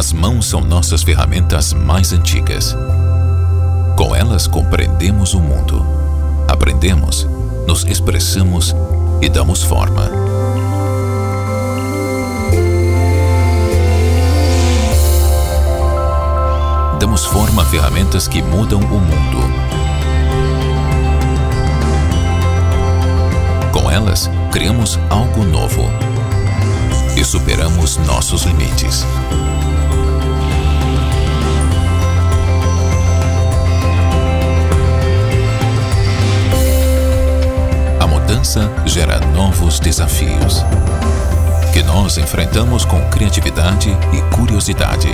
As mãos são nossas ferramentas mais antigas. Com elas compreendemos o mundo, aprendemos, nos expressamos e damos forma. Damos forma a ferramentas que mudam o mundo. Com elas, criamos algo novo e superamos nossos limites. A mudança gera novos desafios, que nós enfrentamos com criatividade e curiosidade.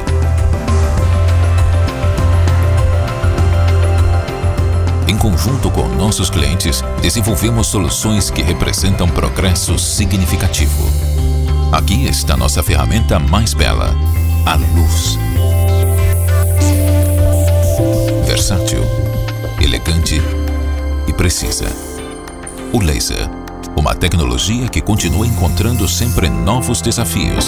Em conjunto com nossos clientes, desenvolvemos soluções que representam progresso significativo. Aqui está nossa ferramenta mais bela, a luz. Versátil, elegante e precisa. O laser, uma tecnologia que continua encontrando sempre novos desafios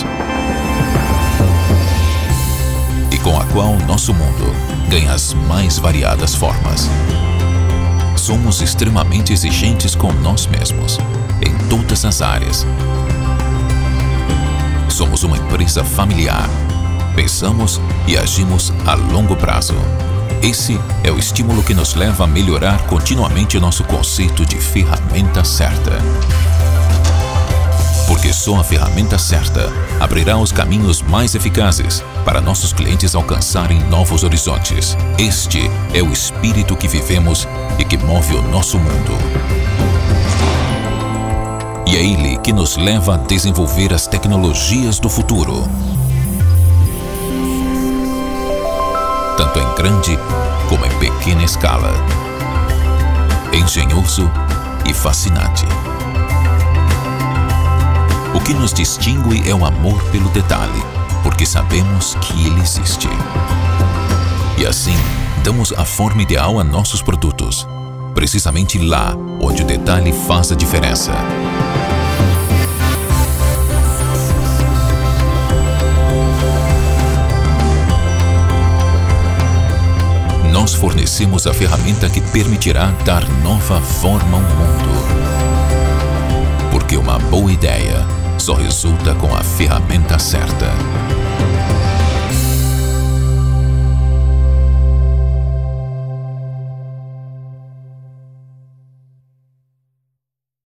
e com a qual nosso mundo ganha as mais variadas formas. Somos extremamente exigentes com nós mesmos, em todas as áreas. Somos uma empresa familiar. Pensamos e agimos a longo prazo. Esse é o estímulo que nos leva a melhorar continuamente nosso conceito de ferramenta certa. Porque só a ferramenta certa abrirá os caminhos mais eficazes para nossos clientes alcançarem novos horizontes. Este é o espírito que vivemos e que move o nosso mundo. E é ele que nos leva a desenvolver as tecnologias do futuro. Tanto em grande como em pequena escala. Engenhoso e fascinante. O que nos distingue é o amor pelo detalhe, porque sabemos que ele existe. E assim, damos a forma ideal a nossos produtos, precisamente lá onde o detalhe faz a diferença. Nós fornecemos a ferramenta que permitirá dar nova forma ao mundo. Porque uma boa ideia só resulta com a ferramenta certa.